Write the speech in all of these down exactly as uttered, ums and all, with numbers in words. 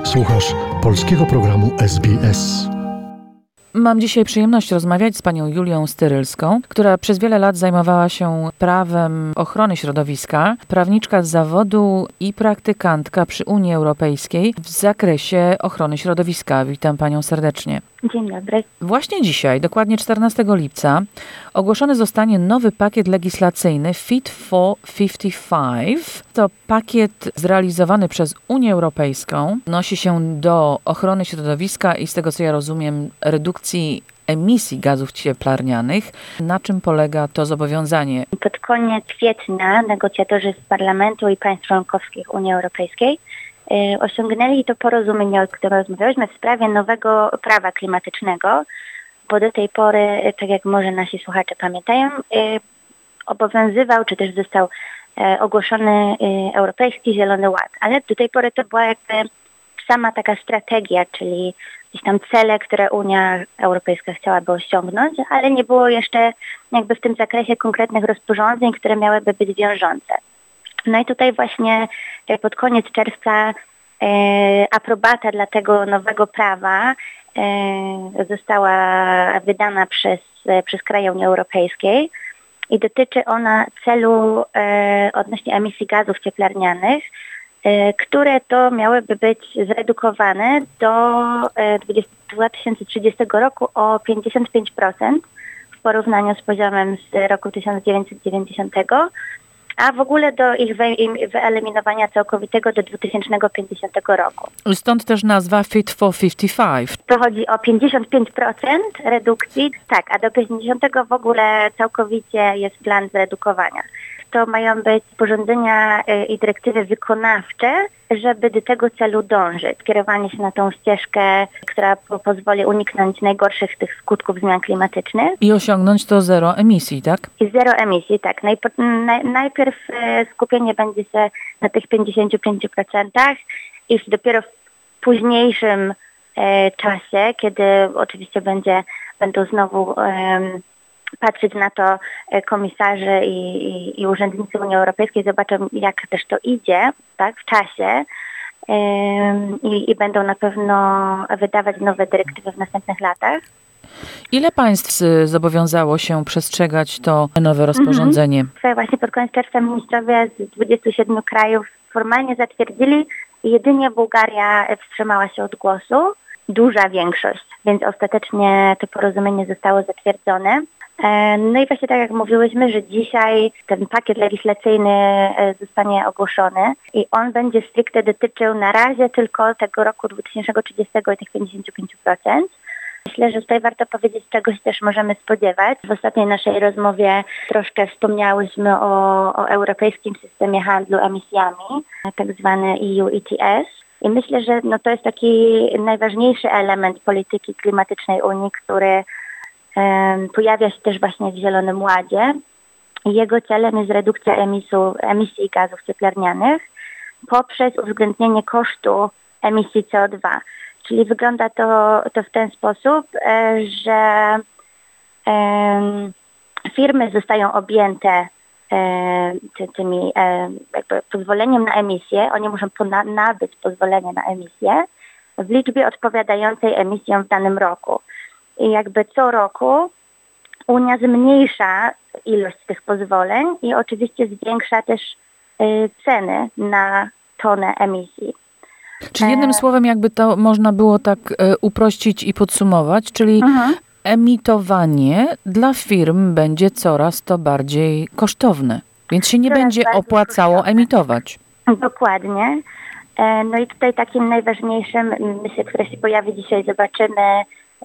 Słuchasz polskiego programu S B S. Mam dzisiaj przyjemność rozmawiać z panią Julią Styrylską, która przez wiele lat zajmowała się prawem ochrony środowiska, prawniczka z zawodu i praktykantka przy Unii Europejskiej w zakresie ochrony środowiska. Witam panią serdecznie. Dzień dobry. Właśnie dzisiaj, dokładnie czternastego lipca, ogłoszony zostanie nowy pakiet legislacyjny Fit for pięćdziesiąt pięć. To pakiet zrealizowany przez Unię Europejską. Odnosi się do ochrony środowiska i z tego, co ja rozumiem, redukcji emisji gazów cieplarnianych. Na czym polega to zobowiązanie? Pod koniec kwietnia negocjatorzy z Parlamentu i państw członkowskich Unii Europejskiej y, osiągnęli to porozumienie, o którym rozmawialiśmy, w sprawie nowego prawa klimatycznego, bo do tej pory, tak jak może nasi słuchacze pamiętają, y, obowiązywał, czy też został y, ogłoszony y, Europejski Zielony Ład, ale do tej pory to była jakby sama taka strategia, czyli gdzieś tam cele, które Unia Europejska chciałaby osiągnąć, ale nie było jeszcze jakby w tym zakresie konkretnych rozporządzeń, które miałyby być wiążące. No i tutaj właśnie pod koniec czerwca e, aprobata dla tego nowego prawa e, została wydana przez, przez kraje Unii Europejskiej i dotyczy ona celu e, odnośnie emisji gazów cieplarnianych, które to miałyby być zredukowane do dwa tysiące trzydziestego roku o pięćdziesiąt pięć procent w porównaniu z poziomem z roku tysiąc dziewięćset dziewięćdziesiątego, a w ogóle do ich wyeliminowania całkowitego do dwa tysiące pięćdziesiątego roku. Stąd też nazwa Fit for pięćdziesiąt pięć. To chodzi o pięćdziesiąt pięć procent redukcji, tak, a do pięćdziesiątego w ogóle całkowicie jest plan zredukowania. To mają być porządzenia i dyrektywy wykonawcze, żeby do tego celu dążyć. Kierowanie się na tą ścieżkę, która po- pozwoli uniknąć najgorszych tych skutków zmian klimatycznych. I osiągnąć to zero emisji, tak? I zero emisji, tak. Najp- naj- najpierw e, skupienie będzie się na tych pięćdziesięciu pięciu procentach i dopiero w późniejszym e, czasie, kiedy oczywiście będzie, będą znowu e, patrzeć na to komisarze i, i, i urzędnicy Unii Europejskiej, zobaczą, jak też to idzie, tak, w czasie ym, i, i będą na pewno wydawać nowe dyrektywy w następnych latach. Ile państw zobowiązało się przestrzegać to nowe rozporządzenie? Mhm. Właśnie pod koniec czerwca ministrowie z dwudziestu siedmiu krajów formalnie zatwierdzili i jedynie Bułgaria wstrzymała się od głosu. Duża większość, więc ostatecznie to porozumienie zostało zatwierdzone. No i właśnie tak jak mówiłyśmy, że dzisiaj ten pakiet legislacyjny zostanie ogłoszony i on będzie stricte dotyczył na razie tylko tego roku dwa tysiące trzydziestego i tych pięćdziesięciu pięciu procent. Myślę, że tutaj warto powiedzieć, czego się też możemy spodziewać. W ostatniej naszej rozmowie troszkę wspomniałyśmy o, o europejskim systemie handlu emisjami, tak zwany E U E T S. I myślę, że no to jest taki najważniejszy element polityki klimatycznej Unii, który pojawia się też właśnie w Zielonym Ładzie. Jego celem jest redukcja emisu, emisji gazów cieplarnianych poprzez uwzględnienie kosztu emisji C O dwa. Czyli wygląda to, to w ten sposób, że um, firmy zostają objęte um, ty, tymi um, jakby pozwoleniem na emisję. Oni muszą pona- nabyć pozwolenie na emisję w liczbie odpowiadającej emisjom w danym roku. I jakby co roku Unia zmniejsza ilość tych pozwoleń i oczywiście zwiększa też y, ceny na tonę emisji. Czyli jednym e... słowem jakby to można było tak e, uprościć i podsumować, czyli mhm. emitowanie dla firm będzie coraz to bardziej kosztowne, więc się nie coraz będzie opłacało kosztowne. Emitować. Dokładnie. E, no i tutaj takim najważniejszym, myślę, które się pojawi dzisiaj, zobaczymy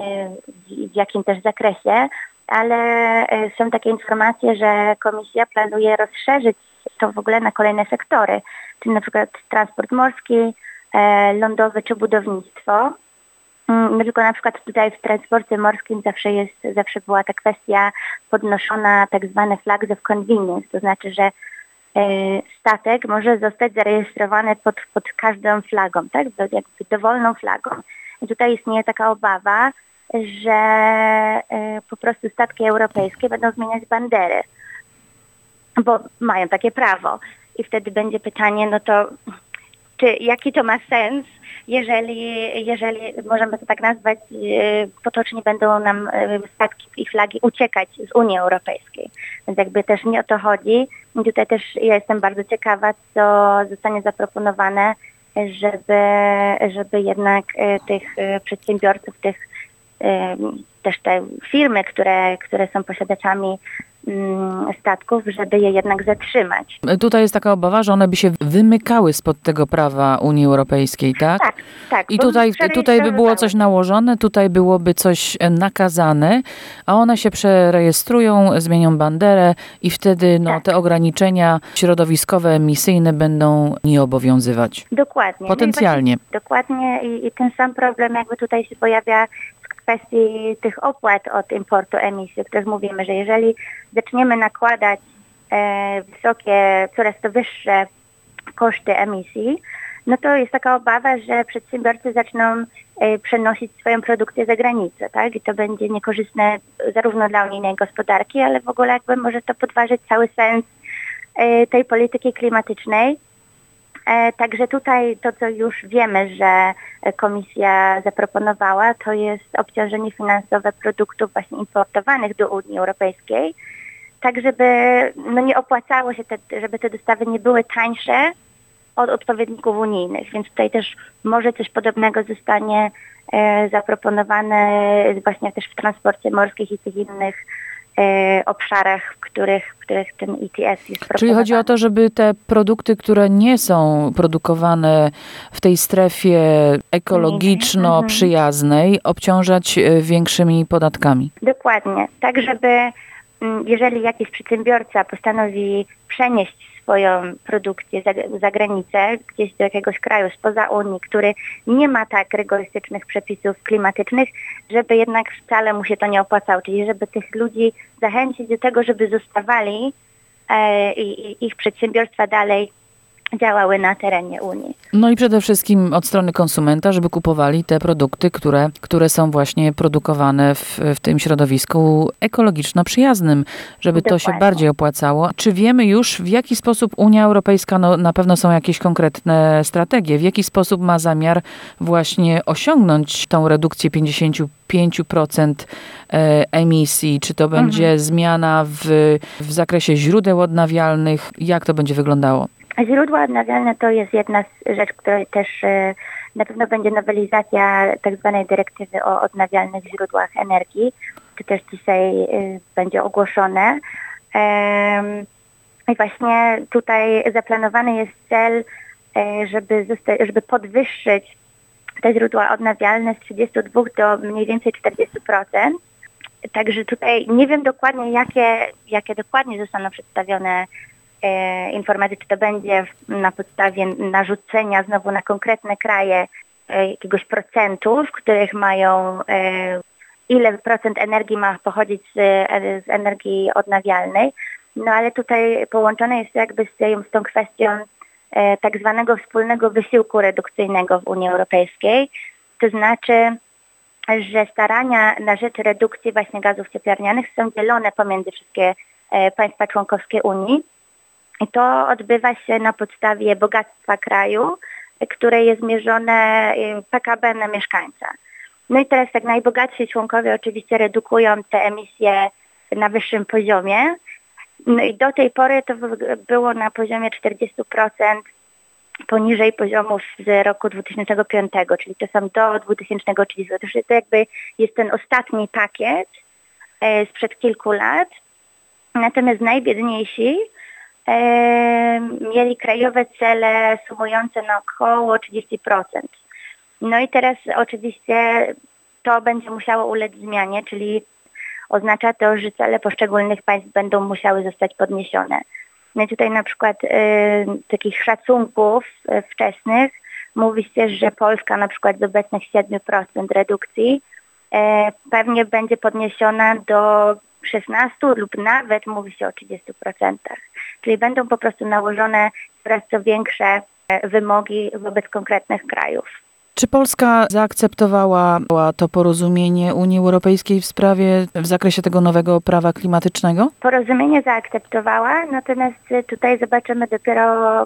w jakim też zakresie, ale są takie informacje, że Komisja planuje rozszerzyć to w ogóle na kolejne sektory, czyli na przykład transport morski, lądowy czy budownictwo. Tylko na przykład tutaj w transporcie morskim zawsze jest, zawsze była ta kwestia podnoszona, tak zwane flags of convenience, to znaczy, że statek może zostać zarejestrowany pod, pod każdą flagą, tak, jakby dowolną flagą. I tutaj istnieje taka obawa, że y, po prostu statki europejskie będą zmieniać bandery, bo mają takie prawo. I wtedy będzie pytanie, no to czy jaki to ma sens, jeżeli, jeżeli możemy to tak nazwać, potocznie będą nam statki i flagi uciekać z Unii Europejskiej. Więc jakby też nie o to chodzi. I tutaj też ja jestem bardzo ciekawa, co zostanie zaproponowane, żeby, żeby jednak tych przedsiębiorców, tych też te firmy, które, które są posiadaczami statków, żeby je jednak zatrzymać. Tutaj jest taka obawa, że one by się wymykały spod tego prawa Unii Europejskiej, tak? Tak, tak. I tutaj, tutaj by było coś nałożone, tutaj byłoby coś nakazane, a one się przerejestrują, zmienią banderę i wtedy no, tak. te ograniczenia środowiskowe, emisyjne będą nie obowiązywać. Dokładnie. Potencjalnie. No i dokładnie i, i ten sam problem jakby tutaj się pojawia w kwestii tych opłat od importu emisji, o których mówimy, że jeżeli zaczniemy nakładać e, wysokie, coraz to wyższe koszty emisji, no to jest taka obawa, że przedsiębiorcy zaczną e, przenosić swoją produkcję za granicę, tak? I to będzie niekorzystne zarówno dla unijnej gospodarki, ale w ogóle jakby może to podważyć cały sens e, tej polityki klimatycznej. E, także tutaj to, co już wiemy, że Komisja zaproponowała, to jest obciążenie finansowe produktów właśnie importowanych do Unii Europejskiej, tak żeby no nie opłacało się, te, żeby te dostawy nie były tańsze od odpowiedników unijnych, więc tutaj też może coś podobnego zostanie e, zaproponowane właśnie też w transporcie morskim i tych innych e, obszarach, w których, w których ten E T S jest proponowany. Czyli chodzi o to, żeby te produkty, które nie są produkowane w tej strefie ekologiczno-przyjaznej, obciążać większymi podatkami. Dokładnie. Tak, żeby jeżeli jakiś przedsiębiorca postanowi przenieść swoją produkcję za, za granicę, gdzieś do jakiegoś kraju spoza Unii, który nie ma tak rygorystycznych przepisów klimatycznych, żeby jednak wcale mu się to nie opłacało. Czyli żeby tych ludzi zachęcić do tego, żeby zostawali e, i ich przedsiębiorstwa dalej działały na terenie Unii. No i przede wszystkim od strony konsumenta, żeby kupowali te produkty, które, które są właśnie produkowane w, w tym środowisku ekologiczno-przyjaznym, żeby Dokładnie. to się bardziej opłacało. Czy wiemy już, w jaki sposób Unia Europejska, no na pewno są jakieś konkretne strategie, w jaki sposób ma zamiar właśnie osiągnąć tą redukcję pięćdziesiąt pięć procent emisji? Czy to będzie mhm. zmiana w, w zakresie źródeł odnawialnych? Jak to będzie wyglądało? Źródła odnawialne to jest jedna z rzeczy, której też e, na pewno będzie nowelizacja tak zwanej dyrektywy o odnawialnych źródłach energii. To też dzisiaj e, będzie ogłoszone. E, I właśnie tutaj zaplanowany jest cel, e, żeby, zosta- żeby podwyższyć te źródła odnawialne z trzydziestu dwóch do mniej więcej czterdziestu procent. Także tutaj nie wiem dokładnie, jakie, jakie dokładnie zostaną przedstawione E, informacji, czy to będzie na podstawie narzucenia znowu na konkretne kraje e, jakiegoś procentu, w których mają e, ile procent energii ma pochodzić z, e, z energii odnawialnej. No ale tutaj połączone jest jakby z, tą, z tą kwestią e, tak zwanego wspólnego wysiłku redukcyjnego w Unii Europejskiej. To znaczy, że starania na rzecz redukcji właśnie gazów cieplarnianych są dzielone pomiędzy wszystkie e, państwa członkowskie Unii. I to odbywa się na podstawie bogactwa kraju, które jest mierzone P K B na mieszkańca. No i teraz tak najbogatsi członkowie oczywiście redukują te emisje na wyższym poziomie. No i do tej pory to było na poziomie czterdziestu procent poniżej poziomów z roku dwutysięcznego piątego, czyli to są do dwutysięcznego trzydziestego. To jakby jest ten ostatni pakiet sprzed kilku lat. Natomiast najbiedniejsi mieli krajowe cele sumujące na około trzydzieści procent. No i teraz oczywiście to będzie musiało ulec zmianie, czyli oznacza to, że cele poszczególnych państw będą musiały zostać podniesione. No i tutaj na przykład y, takich szacunków y, wczesnych mówi się, że Polska na przykład z obecnych siedmiu procent redukcji y, pewnie będzie podniesiona do szesnastu lub nawet mówi się o trzydziestu procentach. Czyli będą po prostu nałożone coraz to większe wymogi wobec konkretnych krajów. Czy Polska zaakceptowała to porozumienie Unii Europejskiej w sprawie, w zakresie tego nowego prawa klimatycznego? Porozumienie zaakceptowała, natomiast tutaj zobaczymy dopiero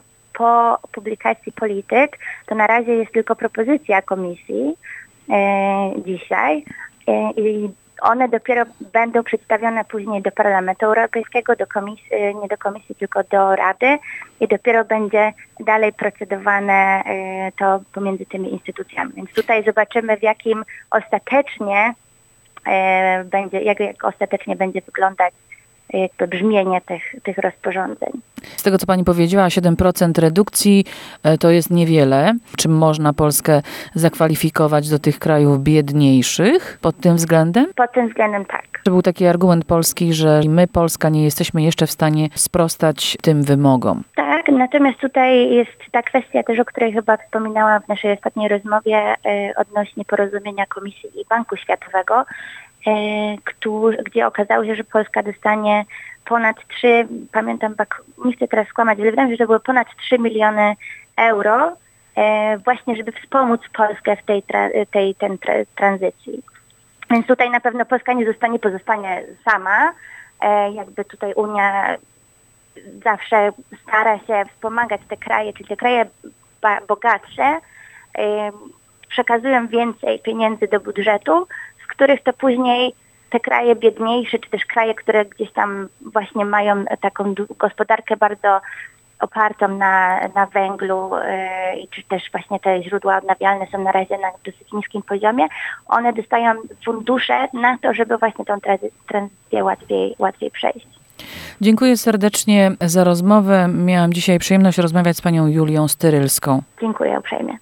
po publikacji polityk, to na razie jest tylko propozycja komisji e, dzisiaj e, i one dopiero będą przedstawione później do Parlamentu Europejskiego, do komisji, nie do komisji, tylko do Rady i dopiero będzie dalej procedowane to pomiędzy tymi instytucjami. Więc tutaj zobaczymy, w jakim ostatecznie będzie, jak, jak ostatecznie będzie wyglądać jakby brzmienie tych, tych rozporządzeń. Z tego, co pani powiedziała, siedem procent redukcji to jest niewiele. Czy można Polskę zakwalifikować do tych krajów biedniejszych pod tym względem? Pod tym względem tak. Czy był taki argument Polski, że my, Polska, nie jesteśmy jeszcze w stanie sprostać tym wymogom? Tak, natomiast tutaj jest ta kwestia też, o której chyba wspominałam w naszej ostatniej rozmowie y, odnośnie porozumienia Komisji i Banku Światowego, Który, gdzie okazało się, że Polska dostanie ponad trzy, pamiętam, nie chcę teraz skłamać, ale wydaje mi się, że to było ponad trzy miliony euro właśnie, żeby wspomóc Polskę w tej, tej ten, tranzycji. Więc tutaj na pewno Polska nie zostanie, pozostanie sama. Jakby tutaj Unia zawsze stara się wspomagać te kraje, czyli te kraje bogatsze, przekazują więcej pieniędzy do budżetu, z których to później te kraje biedniejsze, czy też kraje, które gdzieś tam właśnie mają taką gospodarkę bardzo opartą na, na węglu, yy, czy też właśnie te źródła odnawialne są na razie na dosyć niskim poziomie, one dostają fundusze na to, żeby właśnie tą tranzycję łatwiej, łatwiej przejść. Dziękuję serdecznie za rozmowę. Miałam dzisiaj przyjemność rozmawiać z panią Julią Styrylską. Dziękuję uprzejmie.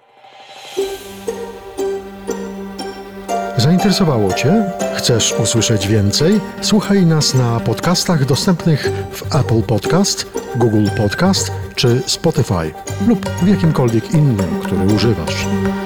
Zainteresowało Cię? Chcesz usłyszeć więcej? Słuchaj nas na podcastach dostępnych w Apple Podcast, Google Podcast czy Spotify lub w jakimkolwiek innym, który używasz.